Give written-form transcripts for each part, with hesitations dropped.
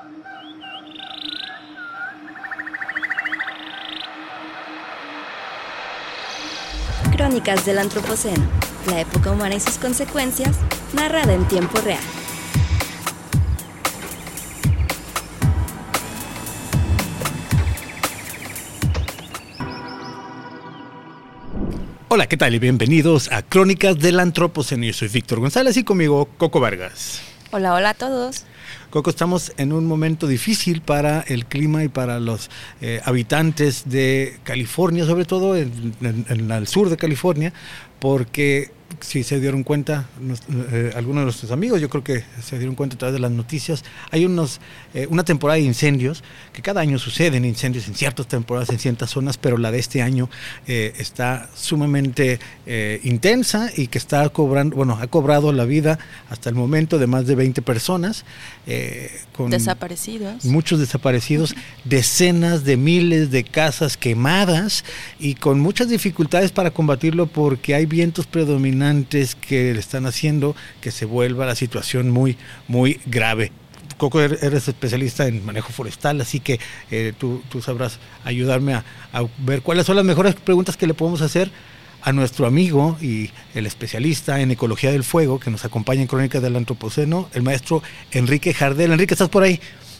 Crónicas del Antropoceno, la época humana y sus consecuencias, narrada en tiempo real. Hola, ¿qué tal? Y bienvenidos a Crónicas del Antropoceno. Yo soy Víctor González y conmigo Coco Vargas. Hola, hola a todos. Coco, estamos en un momento difícil para el clima y para los habitantes de California, sobre todo en el sur de California, porque si se dieron cuenta, algunos de nuestros amigos, yo creo que se dieron cuenta a través de las noticias, hay una temporada de incendios, que cada año suceden incendios en ciertas temporadas, en ciertas zonas, pero la de este año está sumamente intensa y que ha cobrado la vida hasta el momento de más de 20 personas. Con desaparecidos. Muchos desaparecidos, decenas de miles de casas quemadas y con muchas dificultades para combatirlo porque hay vientos predominantes que le están haciendo que se vuelva la situación muy, muy grave. Coco, eres especialista en manejo forestal, así que tú sabrás ayudarme a ver cuáles son las mejores preguntas que le podemos hacer a nuestro amigo y el especialista en ecología del fuego que nos acompaña en Crónicas del Antropoceno, el maestro Enrique Jardel. Enrique, ¿estás por ahí?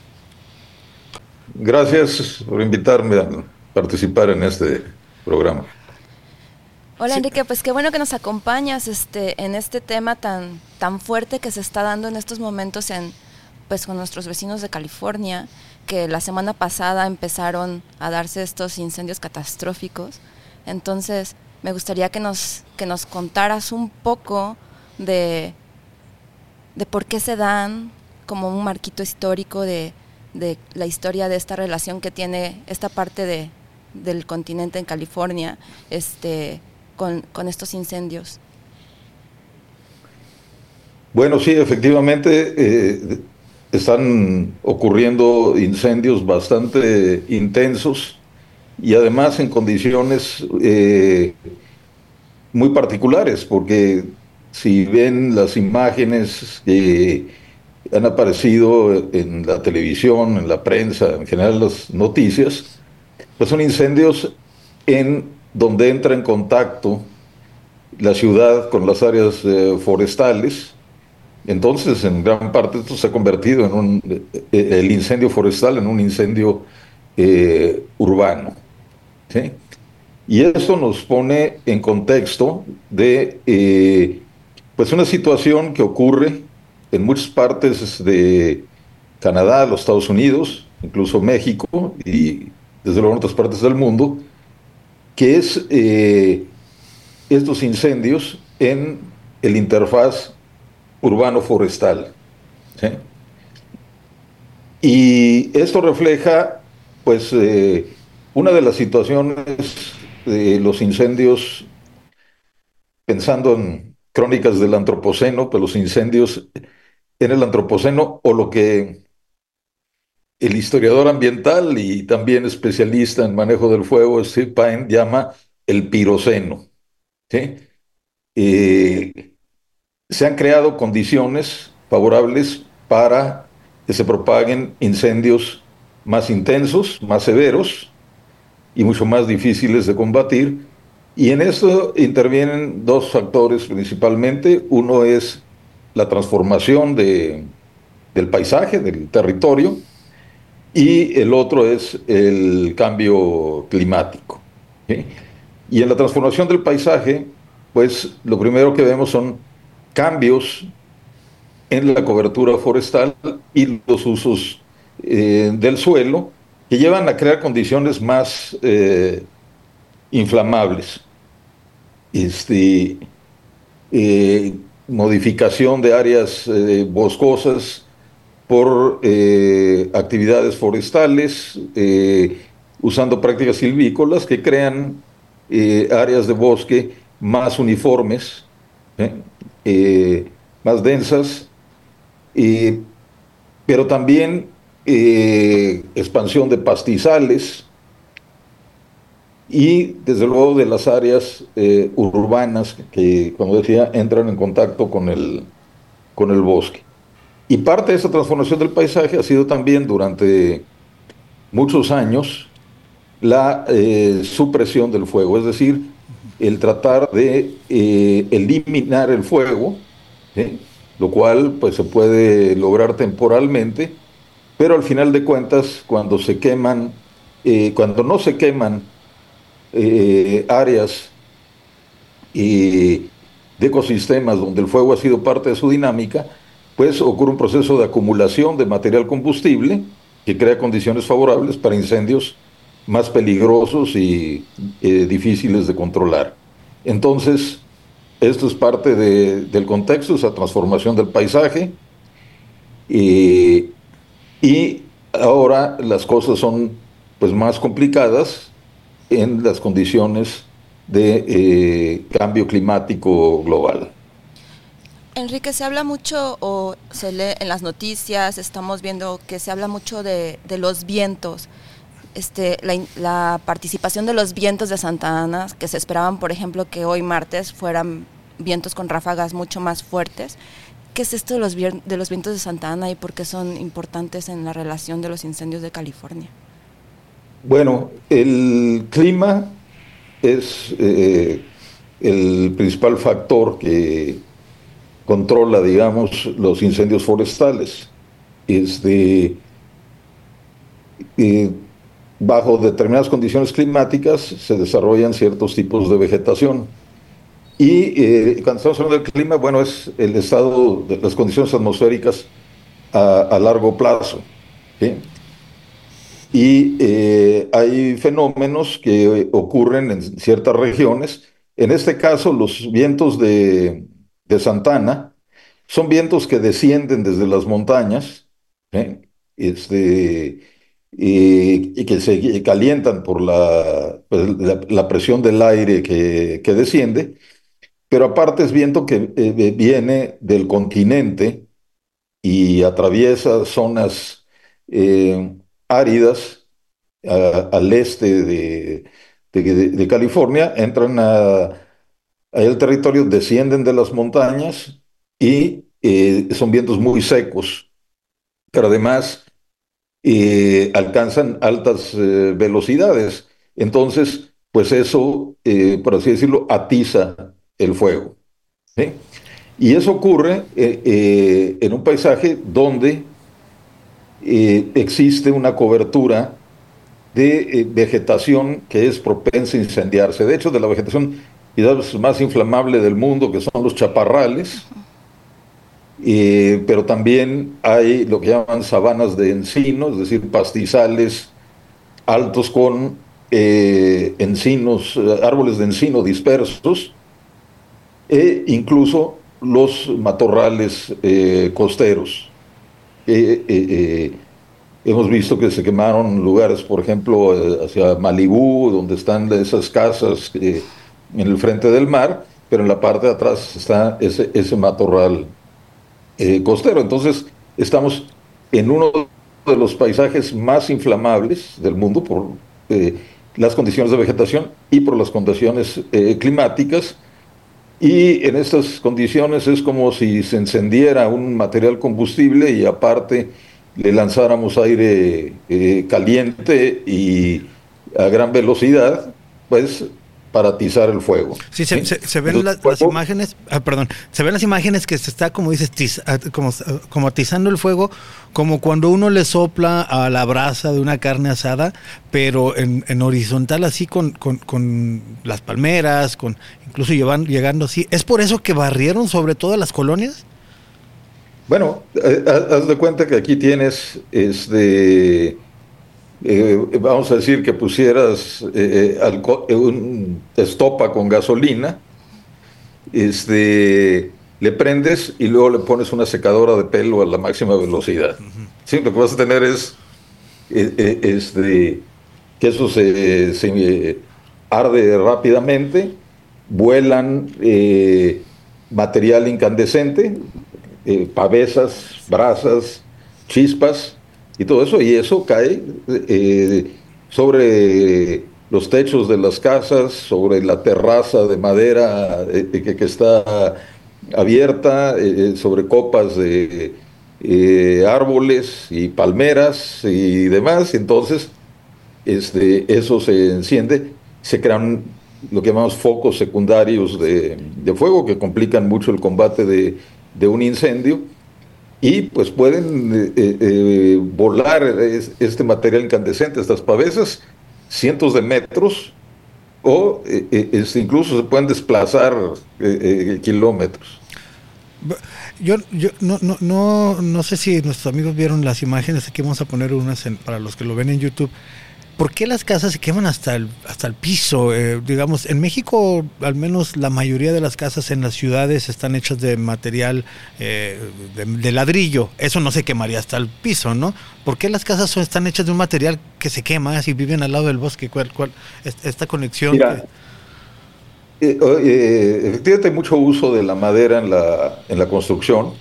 Gracias por invitarme a participar en este programa. Hola, sí. Enrique, pues qué bueno que nos acompañas en este tema tan fuerte que se está dando en estos momentos con nuestros vecinos de California, que la semana pasada empezaron a darse estos incendios catastróficos. Entonces, me gustaría que nos contaras un poco de por qué se dan, como un marquito histórico de la historia de esta relación que tiene esta parte del continente en California con estos incendios. Bueno, sí, efectivamente están ocurriendo incendios bastante intensos y además en condiciones muy particulares, porque si ven las imágenes que han aparecido en la televisión, en la prensa, en general las noticias, pues son incendios en donde entra en contacto la ciudad con las áreas forestales. Entonces, en gran parte esto se ha convertido en el incendio forestal en un incendio urbano, ¿sí? Y esto nos pone en contexto de pues una situación que ocurre en muchas partes de Canadá, los Estados Unidos, incluso México y desde luego en otras partes del mundo, que es estos incendios en el interfaz urbano-forestal, ¿sí? Y esto refleja, pues, una de las situaciones de los incendios, pensando en Crónicas del Antropoceno, pues los incendios en el Antropoceno, o lo que el historiador ambiental y también especialista en manejo del fuego, Steve Pine, llama el piroceno, ¿sí? Se han creado condiciones favorables para que se propaguen incendios más intensos, más severos y mucho más difíciles de combatir. Y en esto intervienen dos factores principalmente. Uno es la transformación del paisaje, del territorio, y el otro es el cambio climático, ¿sí? Y en la transformación del paisaje, pues lo primero que vemos son cambios en la cobertura forestal y los usos del suelo que llevan a crear condiciones más inflamables. Este, Modificación de áreas boscosas por actividades forestales, usando prácticas silvícolas que crean áreas de bosque más uniformes, ¿eh? Más densas, eh, pero también expansión de pastizales y desde luego de las áreas urbanas que, como decía, entran en contacto con el bosque. Y parte de esa transformación del paisaje ha sido también durante muchos años la supresión del fuego, es decir, el tratar de eliminar el fuego, ¿sí? Lo cual pues se puede lograr temporalmente, pero al final de cuentas, cuando se queman, cuando no se queman áreas de ecosistemas donde el fuego ha sido parte de su dinámica, pues ocurre un proceso de acumulación de material combustible que crea condiciones favorables para incendios más peligrosos y difíciles de controlar. Entonces, esto es parte del contexto, esa transformación del paisaje, eh, y ahora las cosas son pues más complicadas en las condiciones de cambio climático global. Enrique, se habla mucho o se lee en las noticias, estamos viendo que se habla mucho de los vientos, la participación de los vientos de Santa Ana, que se esperaban, por ejemplo, que hoy martes fueran vientos con ráfagas mucho más fuertes. ¿Qué es esto de los vientos de Santa Ana y por qué son importantes en la relación de los incendios de California? Bueno, el clima es el principal factor que controla, digamos, los incendios forestales. Este, eh, Bajo determinadas condiciones climáticas se desarrollan ciertos tipos de vegetación. Y cuando estamos hablando del clima, bueno, es el estado de las condiciones atmosféricas a largo plazo, ¿sí? Y hay fenómenos que ocurren en ciertas regiones. En este caso, los vientos de Santana son vientos que descienden desde las montañas, ¿eh? Este, y que se calientan por pues, la presión del aire que desciende, pero aparte es viento que viene del continente y atraviesa zonas áridas al este de California, entran al territorio, descienden de las montañas y son vientos muy secos, pero además alcanzan altas velocidades. Entonces, pues eso, por así decirlo, atiza el fuego, ¿sí? Y eso ocurre en un paisaje donde existe una cobertura de vegetación que es propensa a incendiarse. De hecho, de la vegetación quizás más inflamable del mundo, que son los chaparrales, pero también hay lo que llaman sabanas de encino, es decir, pastizales altos con encinos, árboles de encino dispersos, e incluso los matorrales costeros. Hemos visto que se quemaron lugares, por ejemplo, hacia Malibú, donde están esas casas en el frente del mar, pero en la parte de atrás está ese matorral costero. Entonces, estamos en uno de los paisajes más inflamables del mundo por eh, las condiciones de vegetación y por las condiciones climáticas. Y en estas condiciones es como si se encendiera un material combustible y aparte le lanzáramos aire caliente y a gran velocidad, pues para atizar el fuego. Sí, ¿Sí? se ven Entonces, las imágenes, perdón, se ven las imágenes que se está, como dices, como atizando el fuego, como cuando uno le sopla a la brasa de una carne asada, pero en horizontal, así con las palmeras, incluso llegando así. ¿Es por eso que barrieron sobre todo las colonias? bueno, haz de cuenta que aquí tienes vamos a decir que pusieras un estopa con gasolina, le prendes y luego le pones una secadora de pelo a la máxima velocidad. Sí, lo que vas a tener es que eso se arde rápidamente, vuelan material incandescente, pavesas, brasas, chispas y todo eso, y eso cae sobre los techos de las casas, sobre la terraza de madera que está abierta, sobre copas árboles y palmeras y demás, y entonces eso se enciende, se crean lo que llamamos focos secundarios de fuego que complican mucho el combate de un incendio y pues pueden volar este material incandescente, estas pavesas, cientos de metros o incluso se pueden desplazar kilómetros. Yo no sé si nuestros amigos vieron las imágenes, aquí vamos a poner unas para los que lo ven en YouTube. ¿Por qué las casas se queman hasta el piso? Digamos, en México, al menos la mayoría de las casas en las ciudades están hechas de material de ladrillo. Eso no se quemaría hasta el piso, ¿no? ¿Por qué las casas están hechas de un material que se quema si viven al lado del bosque? ¿Cuál esta conexión? Mira, efectivamente hay mucho uso de la madera en la construcción,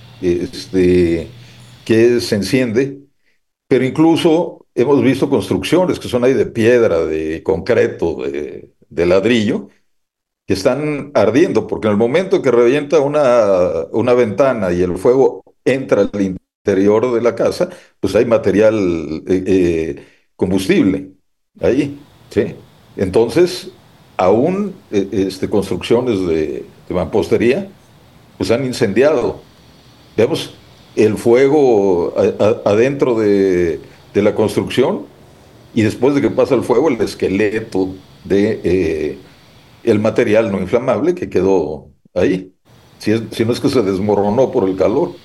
que se enciende. Pero incluso hemos visto construcciones que son ahí de piedra, de concreto, de ladrillo, que están ardiendo, porque en el momento que revienta una ventana y el fuego entra al interior de la casa, pues hay material combustible ahí, ¿sí? Entonces, aún construcciones de mampostería, pues han incendiado. Vemos el fuego adentro de la construcción y después de que pasa el fuego, el esqueleto de el material no inflamable que quedó ahí. Si no es que se desmoronó por el calor.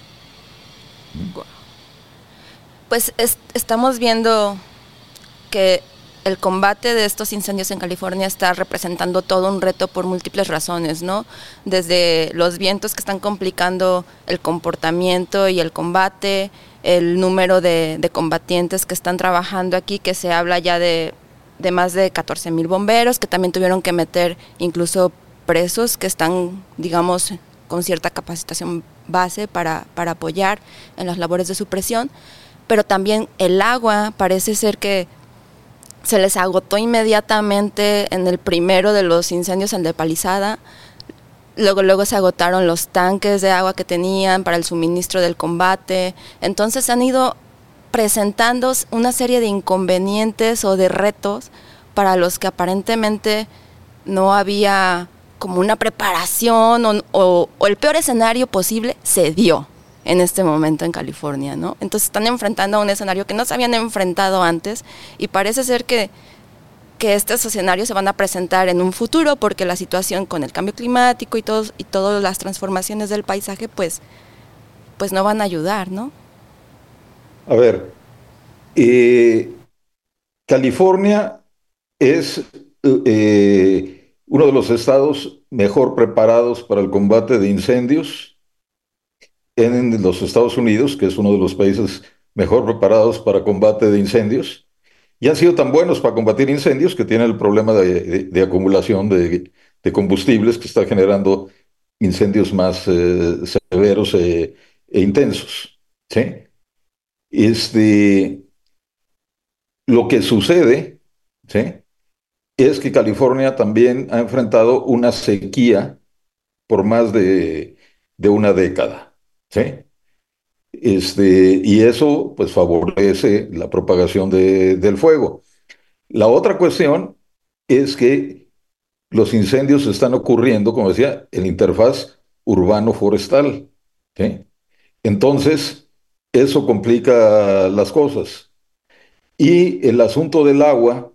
Pues estamos viendo que el combate de estos incendios en California está representando todo un reto por múltiples razones, ¿no? Desde los vientos que están complicando el comportamiento y el combate, el número de combatientes que están trabajando aquí, que se habla ya de más de 14,000 bomberos, que también tuvieron que meter incluso presos que están, digamos, con cierta capacitación base para apoyar en las labores de supresión, pero también el agua parece ser que se les agotó inmediatamente en el primero de los incendios en de Palisada. Luego se agotaron los tanques de agua que tenían para el suministro del combate. Entonces han ido presentando una serie de inconvenientes o de retos para los que aparentemente no había como una preparación o el peor escenario posible se dio en este momento en California, ¿no? Entonces están enfrentando a un escenario que no se habían enfrentado antes y parece ser que estos escenarios se van a presentar en un futuro porque la situación con el cambio climático y todas las transformaciones del paisaje pues no van a ayudar, ¿no? A ver, California es uno de los estados mejor preparados para el combate de incendios en los Estados Unidos, que es uno de los países mejor preparados para combate de incendios, y han sido tan buenos para combatir incendios que tienen el problema de acumulación de combustibles que está generando incendios más severos e intensos. ¿Sí? Este, lo que sucede, ¿sí?, es que California también ha enfrentado una sequía por más de una década. ¿Sí? Y eso pues favorece la propagación del fuego. La otra cuestión es que los incendios están ocurriendo, como decía, en la interfaz urbano-forestal. ¿Sí? Entonces, eso complica las cosas. Y el asunto del agua,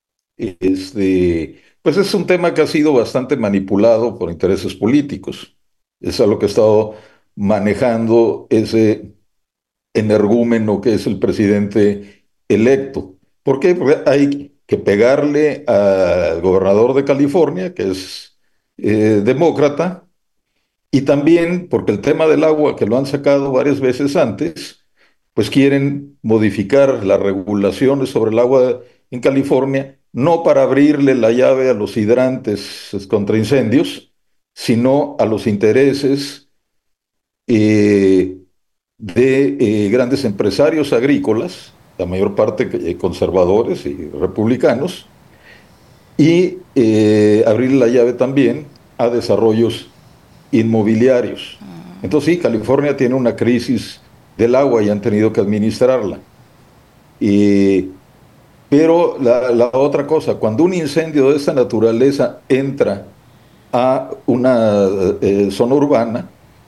pues es un tema que ha sido bastante manipulado por intereses políticos. Es algo que ha estado manejando ese energúmeno que es el presidente electo. ¿Por qué? Porque hay que pegarle al gobernador de California, que es demócrata, y también porque el tema del agua, que lo han sacado varias veces antes, pues quieren modificar las regulaciones sobre el agua en California, no para abrirle la llave a los hidrantes contra incendios, sino a los intereses eh, de grandes empresarios agrícolas, la mayor parte conservadores y republicanos, y abrir la llave también a desarrollos inmobiliarios. Entonces sí, California tiene una crisis del agua y han tenido que administrarla. Y, pero la otra cosa, cuando un incendio de esta naturaleza entra a una zona urbana,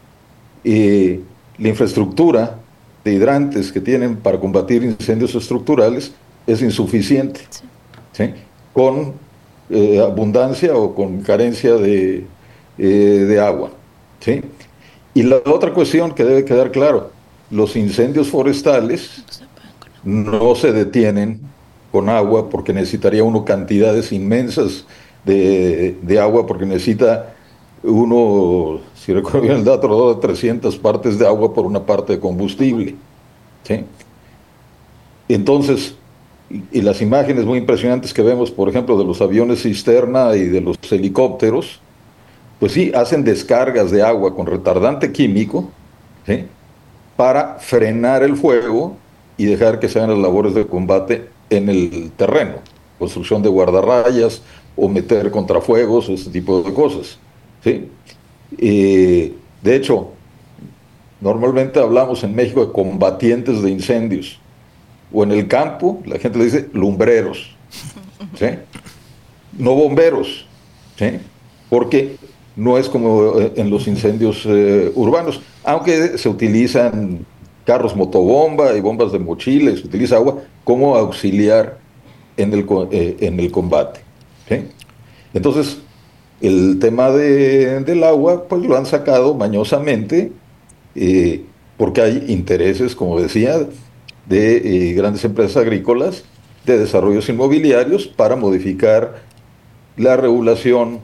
la infraestructura de hidrantes que tienen para combatir incendios estructurales es insuficiente, Sí. ¿sí? Con abundancia o con carencia de agua, ¿sí? Y la otra cuestión que debe quedar claro, los incendios forestales No se pueden con agua. no se detienen con agua porque necesitaría uno cantidades inmensas de agua, porque necesita uno, si recuerdo bien el dato, alrededor de 300 partes de agua por una parte de combustible, ¿sí? Entonces, y las imágenes muy impresionantes que vemos, por ejemplo, de los aviones cisterna y de los helicópteros, pues sí, hacen descargas de agua con retardante químico, ¿sí? Para frenar el fuego y dejar que se hagan las labores de combate en el terreno, construcción de guardarrayas o meter contrafuegos, ese tipo de cosas, ¿sí? De hecho, normalmente hablamos en México de combatientes de incendios, o en el campo, la gente le dice lumbreros, ¿sí? No bomberos, ¿sí? Porque no es como en los incendios urbanos, aunque se utilizan carros motobomba y bombas de mochila y se utiliza agua como auxiliar en el combate, ¿sí? Entonces, el tema del agua, pues lo han sacado mañosamente, porque hay intereses, como decía, de grandes empresas agrícolas, de desarrollos inmobiliarios para modificar la regulación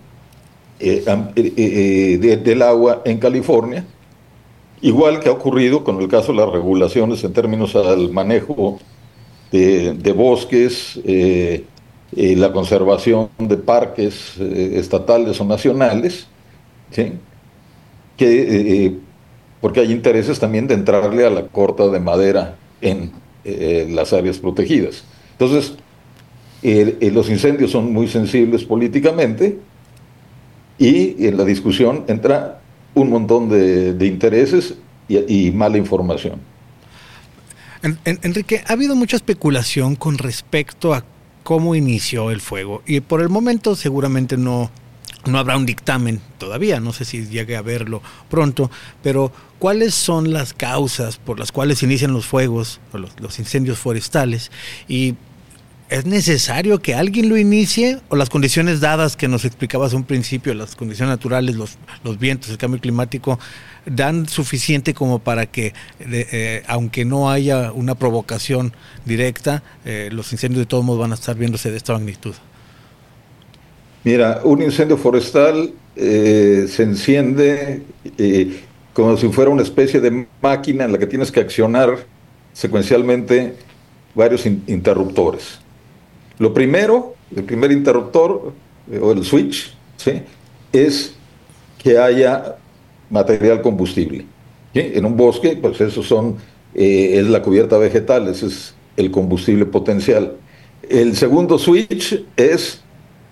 del agua en California, igual que ha ocurrido con el caso de las regulaciones en términos al manejo de bosques, la conservación de parques estatales o nacionales, ¿sí? que, porque hay intereses también de entrarle a la corta de madera en las áreas protegidas. Entonces, los incendios son muy sensibles políticamente y en la discusión entra un montón de intereses y mala información. Enrique, ha habido mucha especulación con respecto a cómo inició el fuego y por el momento seguramente no habrá un dictamen todavía, no sé si llegue a verlo pronto, pero ¿cuáles son las causas por las cuales inician los fuegos o los incendios forestales? Y ¿es necesario que alguien lo inicie o las condiciones dadas que nos explicabas a un principio, las condiciones naturales, los vientos, el cambio climático, dan suficiente como para que, aunque no haya una provocación directa, los incendios de todos modos van a estar viéndose de esta magnitud? Mira, un incendio forestal se enciende como si fuera una especie de máquina en la que tienes que accionar secuencialmente varios interruptores. Lo primero, el primer interruptor o el switch, ¿sí? Es que haya material combustible, ¿sí? En un bosque, pues eso es la cubierta vegetal, ese es el combustible potencial. El segundo switch es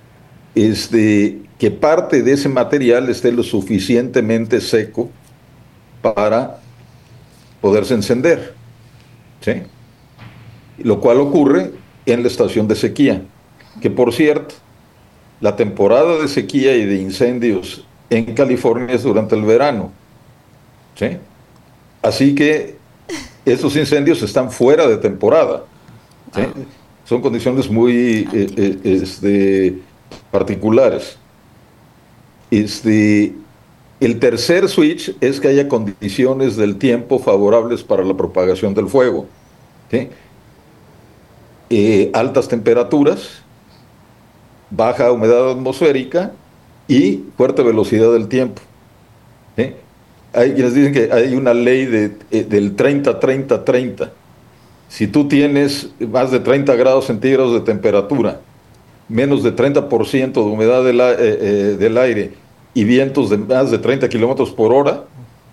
que parte de ese material esté lo suficientemente seco para poderse encender, ¿sí? Lo cual ocurre en la estación de sequía, que por cierto, la temporada de sequía y de incendios en California es durante el verano, ¿sí? Así que esos incendios están fuera de temporada, ¿sí? Wow. Son condiciones muy particulares. Este, el tercer switch es que haya condiciones del tiempo favorables para la propagación del fuego, ¿sí? Altas temperaturas, baja humedad atmosférica y fuerte velocidad del tiempo, ¿sí? Hay quienes dicen que hay una ley del 30-30-30. Si tú tienes más de 30 grados centígrados de temperatura, menos de 30% de humedad del aire y vientos de más de 30 kilómetros por hora,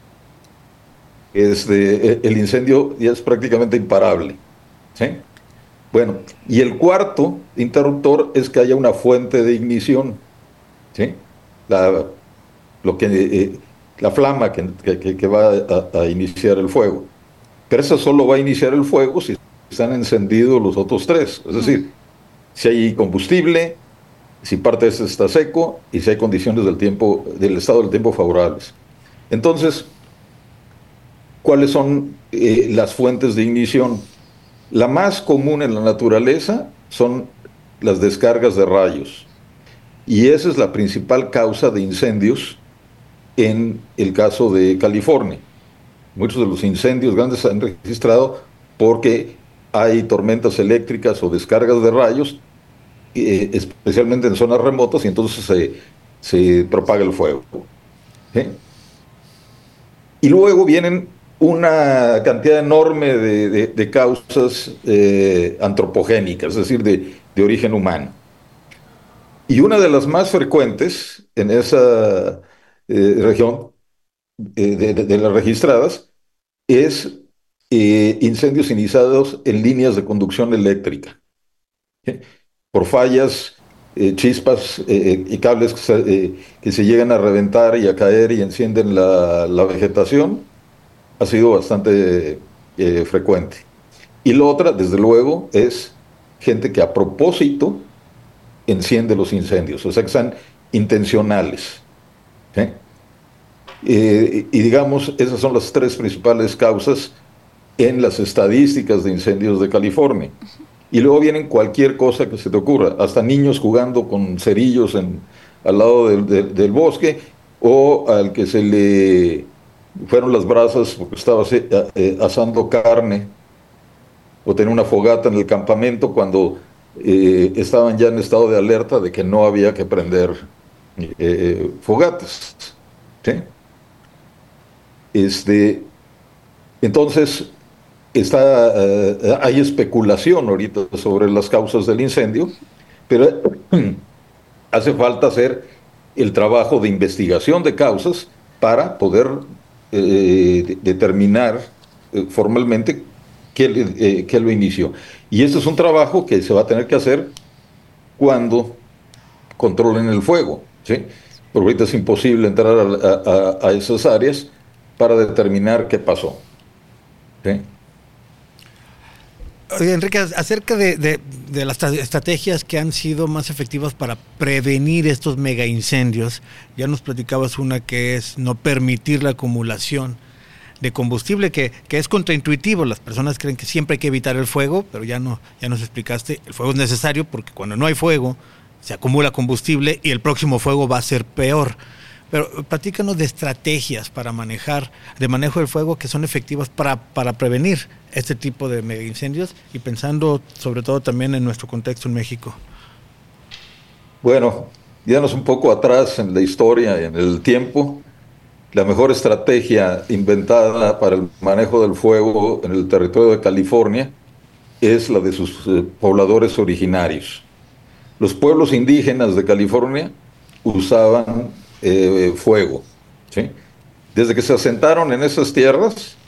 el incendio ya es prácticamente imparable, ¿sí? Bueno, y el cuarto interruptor es que haya una fuente de ignición, ¿sí? La, lo que la flama que va a iniciar el fuego. Pero esa solo va a iniciar el fuego si están encendidos los otros tres. Es decir, si hay combustible, si parte de este está seco y si hay condiciones del estado del tiempo favorables. Entonces, ¿cuáles son las fuentes de ignición? La más común en la naturaleza son las descargas de rayos. Y esa es la principal causa de incendios en el caso de California. Muchos de los incendios grandes se han registrado porque hay tormentas eléctricas o descargas de rayos, especialmente en zonas remotas, y entonces se propaga el fuego. ¿Sí? Y luego vienen una cantidad enorme de causas antropogénicas, es decir, de origen humano. Y una de las más frecuentes en esa región, de las registradas, es incendios iniciados en líneas de conducción eléctrica, ¿sí? Por fallas, chispas y cables que se llegan a reventar y a caer y encienden la vegetación, ha sido bastante frecuente. Y la otra, desde luego, es gente que a propósito enciende los incendios, o sea que son intencionales, ¿sí? Y digamos, esas son las tres principales causas en las estadísticas de incendios de California. Y luego vienen cualquier cosa que se te ocurra, hasta niños jugando con cerillos al lado del bosque, o al que se le fueron las brasas porque estaba asando carne, o tenía una fogata en el campamento cuando estaban ya en estado de alerta de que no había que prender fogatas, ¿sí? Entonces, hay especulación ahorita sobre las causas del incendio, pero hace falta hacer el trabajo de investigación de causas para poder determinar formalmente qué lo inició. Y este es un trabajo que se va a tener que hacer cuando controlen el fuego, ¿sí? Porque ahorita es imposible entrar a esas áreas para determinar qué pasó, ¿sí? Oye, Enrique, acerca de las estrategias que han sido más efectivas para prevenir estos mega incendios, ya nos platicabas una que es no permitir la acumulación de combustible, que es contraintuitivo. Las personas creen que siempre hay que evitar el fuego, pero ya nos explicaste, el fuego es necesario porque cuando no hay fuego se acumula combustible y el próximo fuego va a ser peor. Pero platícanos de estrategias para manejo del fuego que son efectivas para prevenir este tipo de mega incendios y pensando sobre todo también en nuestro contexto en México. Bueno, yéndonos un poco atrás en la historia, en el tiempo, la mejor estrategia inventada para el manejo del fuego en el territorio de California es la de sus pobladores originarios. Los pueblos indígenas de California usaban fuego, ¿sí? Desde que se asentaron en esas tierras,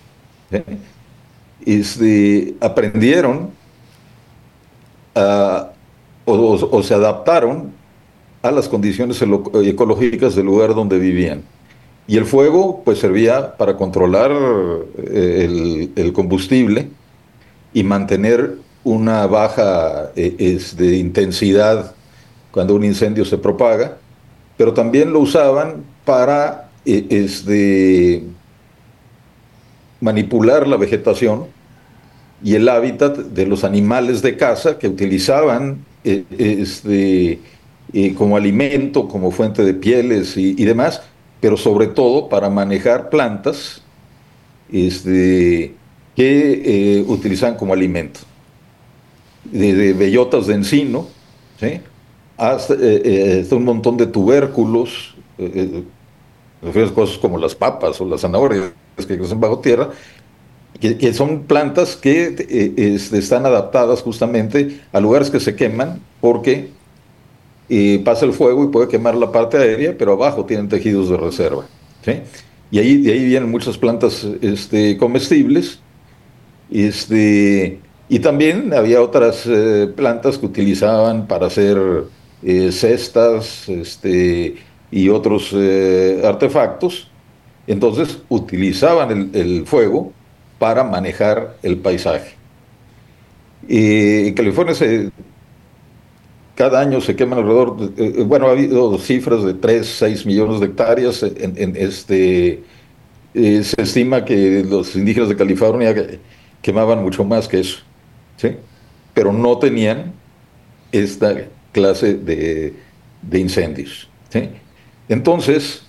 ¿sí? Aprendieron o se adaptaron a las condiciones ecológicas del lugar donde vivían. Y el fuego pues servía para controlar el combustible y mantener una baja intensidad cuando un incendio se propaga, pero también lo usaban para manipular la vegetación y el hábitat de los animales de caza que utilizaban como alimento, como fuente de pieles y demás, pero sobre todo para manejar plantas que utilizan como alimento. Desde bellotas de encino, ¿sí? Hasta un montón de tubérculos, cosas como las papas o las zanahorias que crecen bajo tierra, que son plantas que están adaptadas justamente a lugares que se queman porque pasa el fuego y puede quemar la parte aérea, pero abajo tienen tejidos de reserva, ¿sí? Y de ahí vienen muchas plantas comestibles. Y también había otras plantas que utilizaban para hacer cestas y otros artefactos, Entonces utilizaban el fuego para manejar el paisaje. En California cada año se queman alrededor, bueno, ha habido cifras de 3, 6 millones de hectáreas. Se estima que los indígenas de California quemaban mucho más que eso, ¿sí? Pero no tenían esta clase de incendios, ¿sí? Entonces,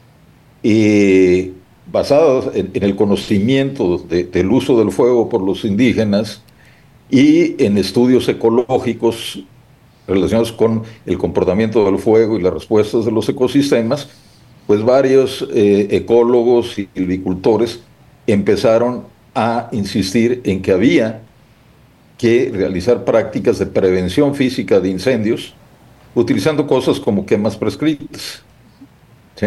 basados en el conocimiento del uso del fuego por los indígenas y en estudios ecológicos relacionados con el comportamiento del fuego y las respuestas de los ecosistemas, pues varios ecólogos y silvicultores empezaron a insistir en que había que realizar prácticas de prevención física de incendios utilizando cosas como quemas prescritas, ¿sí?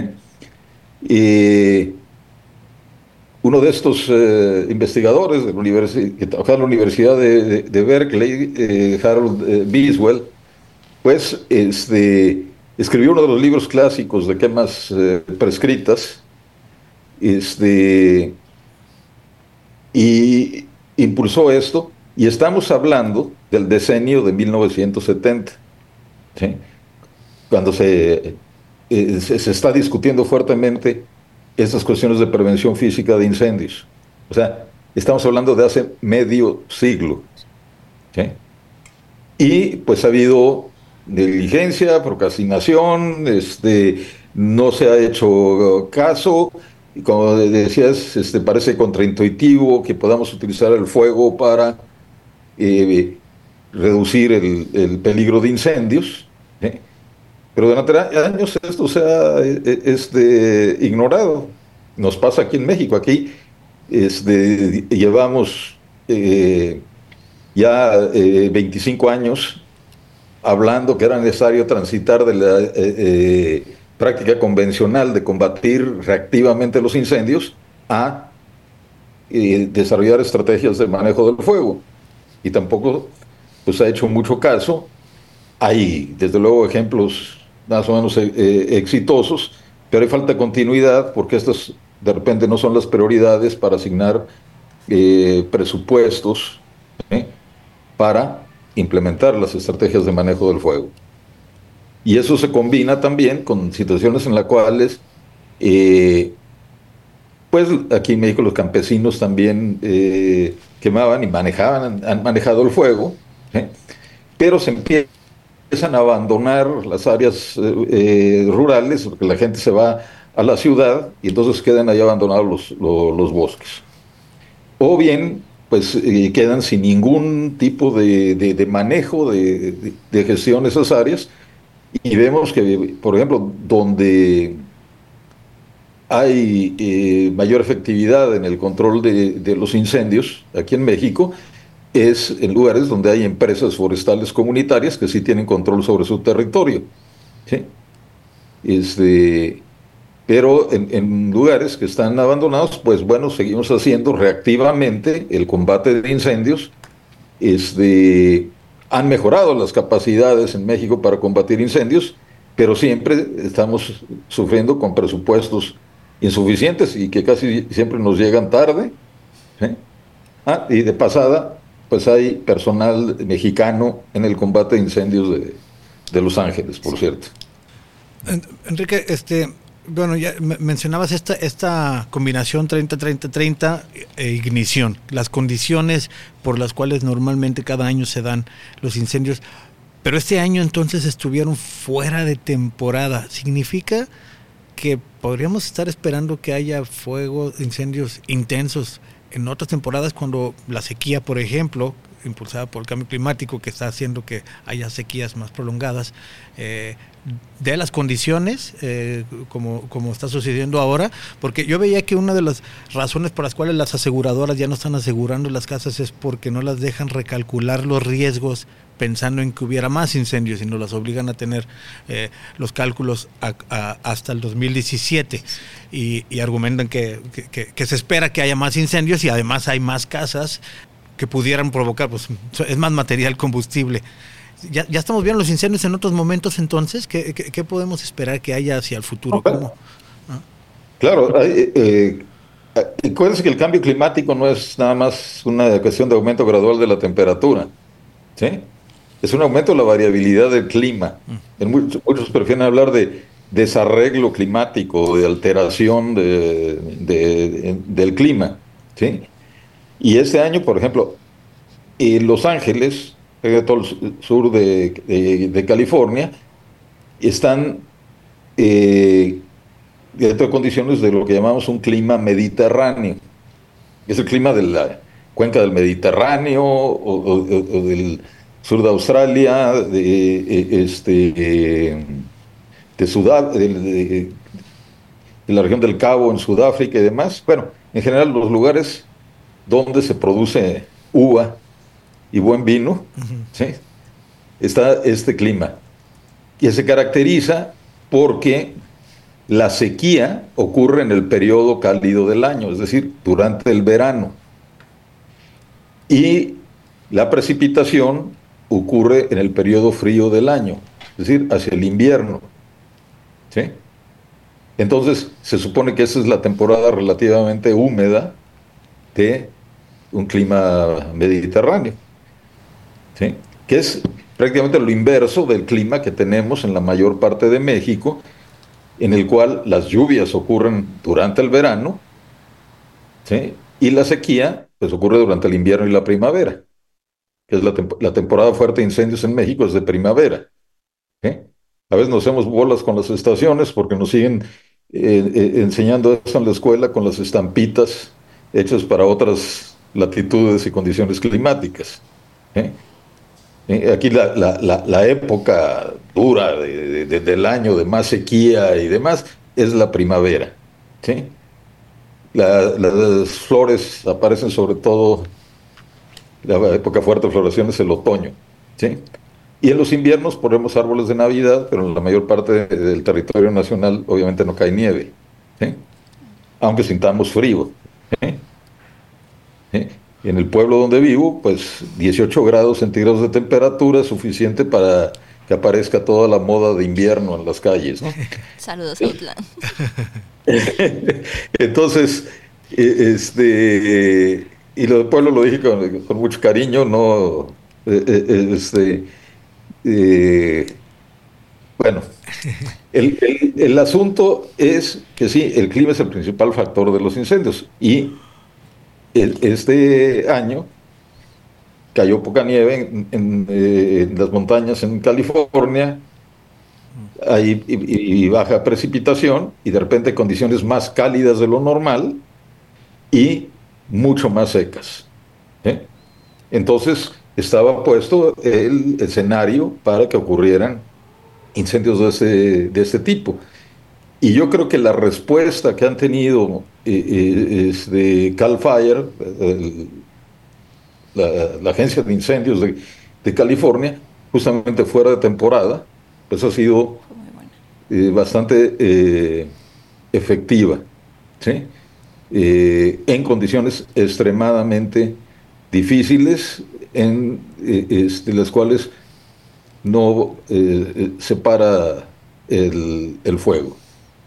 Uno de estos investigadores de que trabajaba en la Universidad de Berkeley, Harold Biswell, pues escribió uno de los libros clásicos de quemas prescritas, y impulsó esto, y estamos hablando del decenio de 1970, ¿sí? Cuando se está discutiendo fuertemente estas cuestiones de prevención física de incendios. O sea, estamos hablando de hace medio siglo, ¿sí? Y pues ha habido negligencia, procrastinación, no se ha hecho caso, y como decías, parece contraintuitivo que podamos utilizar el fuego para reducir el peligro de incendios, ¿eh? Pero durante años esto se ha ignorado. Nos pasa aquí en México. Aquí llevamos ya 25 años hablando que era necesario transitar de la práctica convencional de combatir reactivamente los incendios a desarrollar estrategias de manejo del fuego. Y tampoco pues, ha hecho mucho caso. Hay, desde luego, ejemplos más o menos exitosos, pero hay falta de continuidad porque estas de repente no son las prioridades para asignar presupuestos para implementar las estrategias de manejo del fuego. Y eso se combina también con situaciones en las cuales, pues aquí en México los campesinos también quemaban y han manejado el fuego, pero se empiezan a abandonar las áreas rurales porque la gente se va a la ciudad y entonces quedan ahí abandonados los bosques. O bien, pues quedan sin ningún tipo de manejo, de gestión de esas áreas, y vemos que, por ejemplo, donde hay mayor efectividad en el control de los incendios, aquí en México, es en lugares donde hay empresas forestales comunitarias que sí tienen control sobre su territorio, ¿sí? Pero en lugares que están abandonados, pues bueno, seguimos haciendo reactivamente el combate de incendios. Han mejorado las capacidades en México para combatir incendios, pero siempre estamos sufriendo con presupuestos insuficientes y que casi siempre nos llegan tarde, ¿sí? Y de pasada, pues hay personal mexicano en el combate de incendios de Los Ángeles, por cierto. Enrique, bueno, ya mencionabas esta combinación 30-30-30 e ignición, las condiciones por las cuales normalmente cada año se dan los incendios, pero este año entonces estuvieron fuera de temporada. ¿Significa que podríamos estar esperando que haya incendios intensos en otras temporadas cuando la sequía, por ejemplo, impulsada por el cambio climático que está haciendo que haya sequías más prolongadas, de las condiciones como está sucediendo ahora? Porque yo veía que una de las razones por las cuales las aseguradoras ya no están asegurando las casas es porque no las dejan recalcular los riesgos pensando en que hubiera más incendios, sino las obligan a tener los cálculos hasta el 2017 y argumentan que se espera que haya más incendios y además hay más casas que pudieran provocar, pues es más material combustible. Ya estamos viendo los incendios en otros momentos, entonces, ¿qué podemos esperar que haya hacia el futuro? Claro, acuérdense que el cambio climático no es nada más una cuestión de aumento gradual de la temperatura, ¿sí? Es un aumento de la variabilidad del clima. Muchos prefieren hablar de desarreglo climático, de alteración del clima, ¿sí? Y este año, por ejemplo, Los Ángeles, todo el sur de California, están dentro de condiciones de lo que llamamos un clima mediterráneo. Es el clima de la cuenca del Mediterráneo o del sur de Australia, de la región del Cabo en Sudáfrica y demás. Bueno, en general los lugares donde se produce uva y buen vino, ¿sí? Está este clima. Y se caracteriza porque la sequía ocurre en el periodo cálido del año, es decir, durante el verano. Y la precipitación ocurre en el periodo frío del año, es decir, hacia el invierno, ¿sí? Entonces, se supone que esa es la temporada relativamente húmeda de un clima mediterráneo, ¿sí? Que es prácticamente lo inverso del clima que tenemos en la mayor parte de México, en el cual las lluvias ocurren durante el verano, ¿sí? Y la sequía pues ocurre durante el invierno y la primavera, que es la temporada fuerte de incendios en México es de primavera, ¿sí? A veces nos hacemos bolas con las estaciones porque nos siguen enseñando eso en la escuela con las estampitas hechas para otras latitudes y condiciones climáticas, ¿sí? Aquí la época dura del año de más sequía y demás es la primavera, ¿sí? Las flores aparecen sobre todo, la época fuerte de floración es el otoño, ¿sí? Y en los inviernos ponemos árboles de Navidad, pero en la mayor parte del territorio nacional obviamente no cae nieve, ¿sí? Aunque sintamos frío, ¿sí? ¿Sí? En el pueblo donde vivo, pues 18 grados centígrados de temperatura es suficiente para que aparezca toda la moda de invierno en las calles, ¿no? Saludos a Outland. Entonces, y lo del pueblo lo dije con mucho cariño, no, eh, bueno, el asunto es que sí, el clima es el principal factor de los incendios y este año cayó poca nieve en las montañas en California, hay y baja precipitación y de repente condiciones más cálidas de lo normal y mucho más secas, ¿eh? Entonces estaba puesto el escenario para que ocurrieran incendios de este tipo. Y yo creo que la respuesta que han tenido es de Cal Fire, la Agencia de Incendios de California, justamente fuera de temporada, pues ha sido Fue muy buena. bastante efectiva, ¿sí? En condiciones extremadamente difíciles, las cuales no se para el fuego.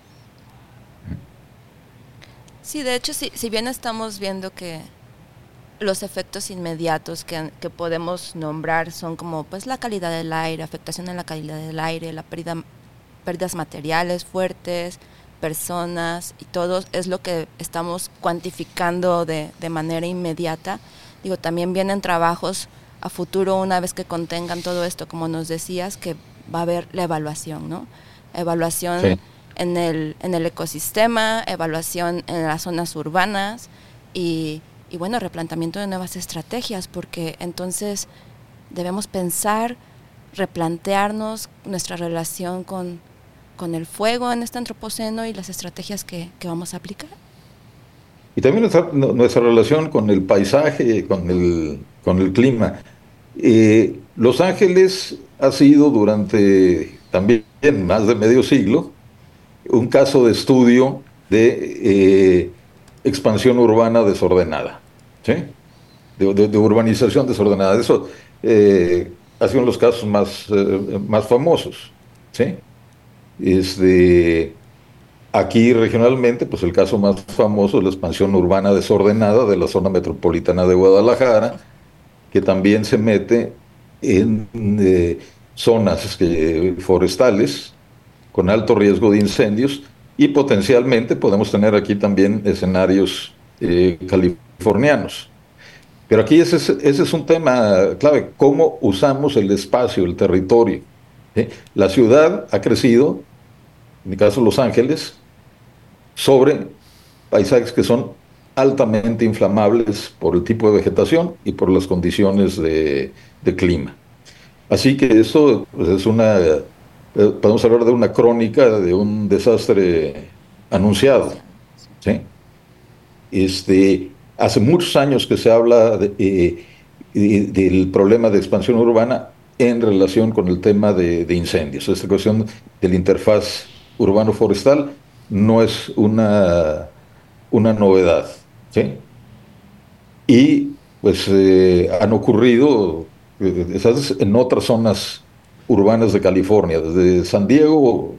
Sí, de hecho, si bien estamos viendo que los efectos inmediatos que podemos nombrar son como pues la calidad del aire, afectación en la calidad del aire, pérdidas materiales fuertes, personas y todo es lo que estamos cuantificando de manera inmediata. Digo, también vienen trabajos a futuro una vez que contengan todo esto, como nos decías, que va a haber la evaluación, ¿no? Evaluación Sí. en el ecosistema, evaluación en las zonas urbanas y bueno, replanteamiento de nuevas estrategias, porque entonces debemos pensar, replantearnos nuestra relación con el fuego en este antropoceno y las estrategias que vamos a aplicar. Y también nuestra relación con el paisaje, con el clima. Los Ángeles ha sido durante también más de medio siglo un caso de estudio de expansión urbana desordenada, ¿sí? De urbanización desordenada. Eso ha sido uno de los casos más famosos, ¿sí? Este, Aquí regionalmente, pues el caso más famoso es la expansión urbana desordenada de la zona metropolitana de Guadalajara, que también se mete en zonas forestales con alto riesgo de incendios y potencialmente podemos tener aquí también escenarios californianos. Pero aquí ese es un tema clave, cómo usamos el espacio, el territorio. ¿Sí? La ciudad ha crecido, en mi caso Los Ángeles, sobre paisajes que son altamente inflamables por el tipo de vegetación y por las condiciones de clima. Así que eso pues, es podemos hablar de una crónica de un desastre anunciado. ¿Sí? Hace muchos años que se habla del problema de expansión urbana en relación con el tema de incendios. Esta cuestión de la interfaz urbano-forestal no es una novedad. ¿Sí? Y pues han ocurrido ¿sabes? En otras zonas urbanas de California, desde San Diego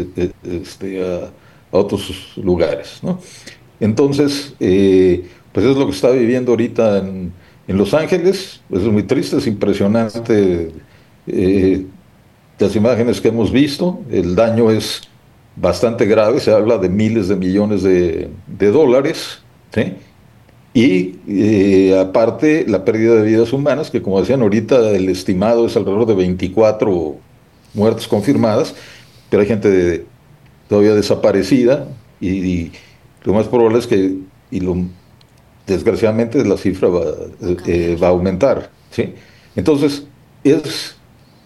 a otros lugares, ¿no? Entonces, pues es lo que está viviendo ahorita en Los Ángeles. Es muy triste, es impresionante las imágenes que hemos visto. El daño es bastante grave, se habla de miles de millones de dólares, ¿sí? Y aparte la pérdida de vidas humanas, que como decían ahorita, el estimado es alrededor de 24 muertes confirmadas, pero hay gente todavía desaparecida y lo más probable es que, desgraciadamente, la cifra va a aumentar. ¿Sí? Entonces, es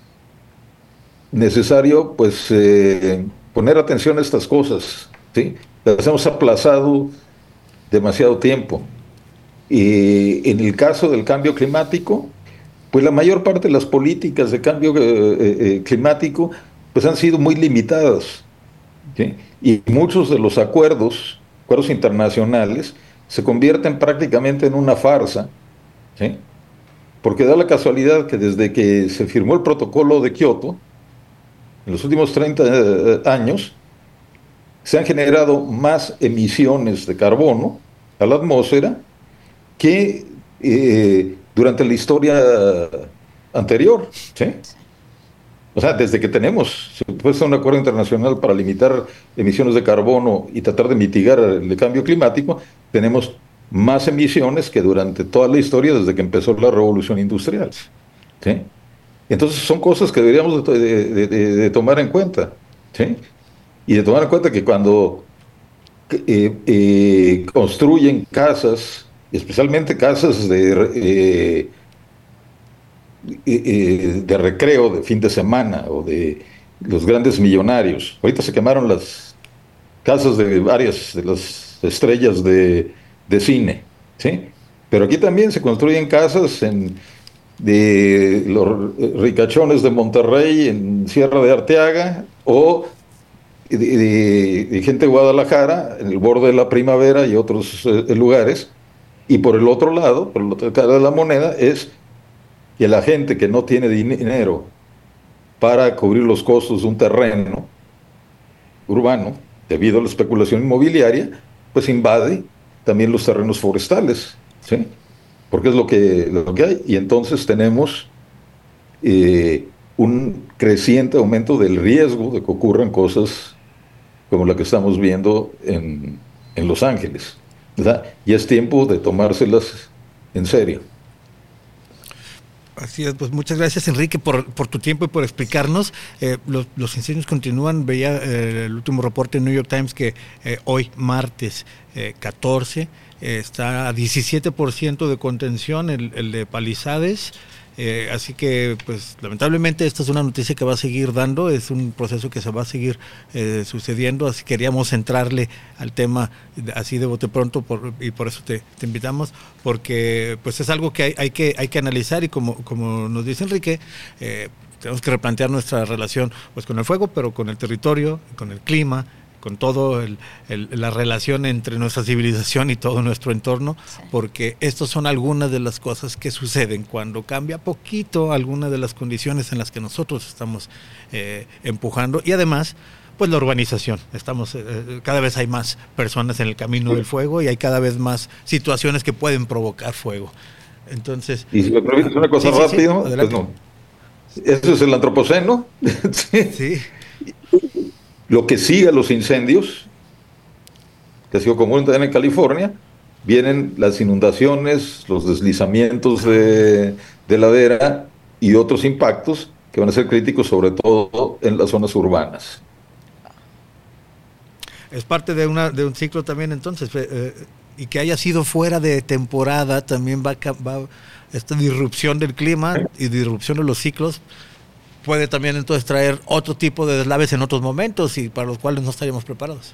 necesario pues poner atención a estas cosas. ¿Sí? Las hemos aplazado demasiado tiempo. En el caso del cambio climático, pues la mayor parte de las políticas de cambio climático pues han sido muy limitadas. ¿Sí? Y muchos de los acuerdos internacionales, se convierten prácticamente en una farsa. ¿Sí? Porque da la casualidad que desde que se firmó el protocolo de Kioto, en los últimos 30 años, se han generado más emisiones de carbono a la atmósfera que durante la historia anterior. ¿Sí? O sea, desde que tenemos supuesto un acuerdo internacional para limitar emisiones de carbono y tratar de mitigar el cambio climático, tenemos más emisiones que durante toda la historia desde que empezó la revolución industrial. ¿Sí? Entonces son cosas que deberíamos de tomar en cuenta. ¿Sí? Y de tomar en cuenta que cuando construyen casas, especialmente casas de recreo, de fin de semana, o de los grandes millonarios. Ahorita se quemaron las casas de varias de las estrellas de cine, ¿sí? Pero aquí también se construyen casas de los ricachones de Monterrey, en Sierra de Arteaga, o de gente de Guadalajara, en el borde de la Primavera y otros lugares. Y por el otro lado, por la otra cara de la moneda, es que la gente que no tiene dinero para cubrir los costos de un terreno urbano, debido a la especulación inmobiliaria, pues invade también los terrenos forestales, ¿sí? Porque es lo que hay. Y entonces tenemos un creciente aumento del riesgo de que ocurran cosas como la que estamos viendo en Los Ángeles, ¿verdad? Y es tiempo de tomárselas en serio. Así es, pues muchas gracias, Enrique, por tu tiempo y por explicarnos. Los incendios continúan. Veía el último reporte en New York Times que hoy, martes 14, está a 17% de contención el de Palisades. Así que, pues, lamentablemente esta es una noticia que va a seguir dando, es un proceso que se va a seguir sucediendo, así queríamos entrarle al tema así de bote pronto y por eso te invitamos, porque pues es algo que hay que analizar y como nos dice Enrique, tenemos que replantear nuestra relación pues con el fuego, pero con el territorio, con el clima, con todo la relación entre nuestra civilización y todo nuestro entorno, sí. Porque estas son algunas de las cosas que suceden cuando cambia poquito algunas de las condiciones en las que nosotros estamos empujando, y además pues la urbanización. Estamos cada vez hay más personas en el camino del fuego y hay cada vez más situaciones que pueden provocar fuego. Entonces, y si me permites una cosa rápido, pues no. Eso es el antropoceno. Sí. Lo que sigue a los incendios, que ha sido común también en California, vienen las inundaciones, los deslizamientos de ladera y otros impactos que van a ser críticos, sobre todo en las zonas urbanas. Es parte de un ciclo también, entonces, y que haya sido fuera de temporada, también va esta disrupción del clima y disrupción de los ciclos puede también entonces traer otro tipo de deslaves en otros momentos y para los cuales no estaríamos preparados.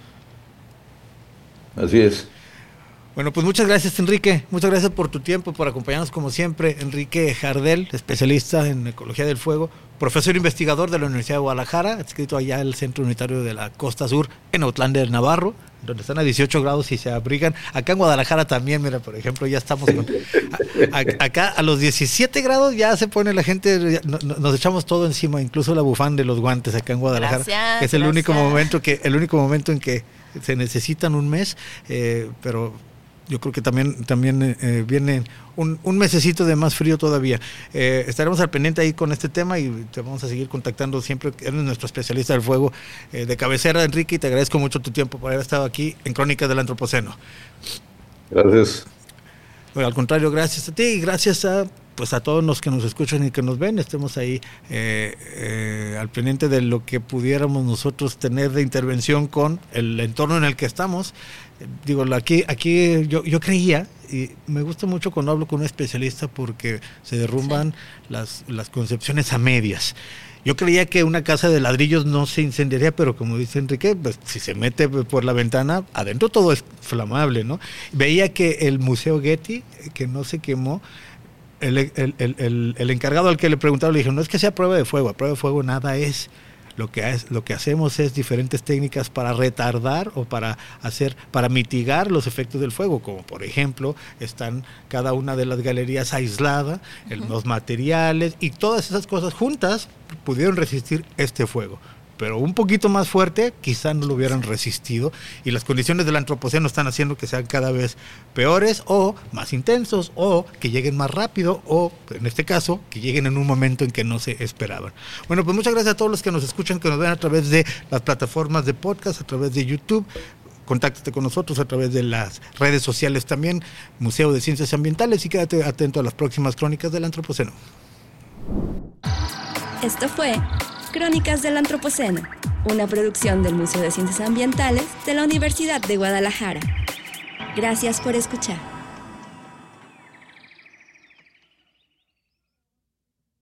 Así es. Bueno, pues muchas gracias, Enrique. Muchas gracias por tu tiempo, por acompañarnos como siempre. Enrique Jardel, especialista en ecología del fuego, profesor investigador de la Universidad de Guadalajara, adscrito allá al Centro Unitario de la Costa Sur en Autlán del Navarro, donde están a 18 grados y se abrigan. Acá en Guadalajara también, mira, por ejemplo, ya estamos acá a los 17 grados ya se pone la gente, nos echamos todo encima, incluso la bufanda de los guantes acá en Guadalajara. Gracias, que es el único momento en que se necesitan un mes, pero yo creo que también viene un mesecito de más frío todavía. Estaremos al pendiente ahí con este tema y te vamos a seguir contactando siempre. Eres nuestro especialista del fuego de cabecera, Enrique, y te agradezco mucho tu tiempo por haber estado aquí en Crónicas del Antropoceno. Gracias. Bueno, al contrario, gracias a ti y gracias a todos los que nos escuchan y que nos ven. Estemos ahí al pendiente de lo que pudiéramos nosotros tener de intervención con el entorno en el que estamos. Digo, aquí yo creía, y me gusta mucho cuando hablo con un especialista porque se derrumban las concepciones a medias. Yo creía que una casa de ladrillos no se incendiaría, pero como dice Enrique, pues, si se mete por la ventana, adentro todo es flamable, ¿no? Veía que el Museo Getty, que no se quemó, el encargado al que le preguntaba le dijo, no es que sea prueba de fuego nada es. Lo que hacemos es diferentes técnicas para retardar o para mitigar los efectos del fuego, como por ejemplo están cada una de las galerías aislada, los materiales y todas esas cosas juntas pudieron resistir este fuego. Pero un poquito más fuerte, quizá no lo hubieran resistido, y las condiciones del antropoceno están haciendo que sean cada vez peores o más intensos, o que lleguen más rápido, o en este caso, que lleguen en un momento en que no se esperaban. Bueno, pues muchas gracias a todos los que nos escuchan, que nos ven a través de las plataformas de podcast, a través de YouTube. Contáctate con nosotros a través de las redes sociales también, Museo de Ciencias Ambientales, y quédate atento a las próximas Crónicas del Antropoceno. Esto fue Crónicas del Antropoceno, una producción del Museo de Ciencias Ambientales de la Universidad de Guadalajara. Gracias por escuchar.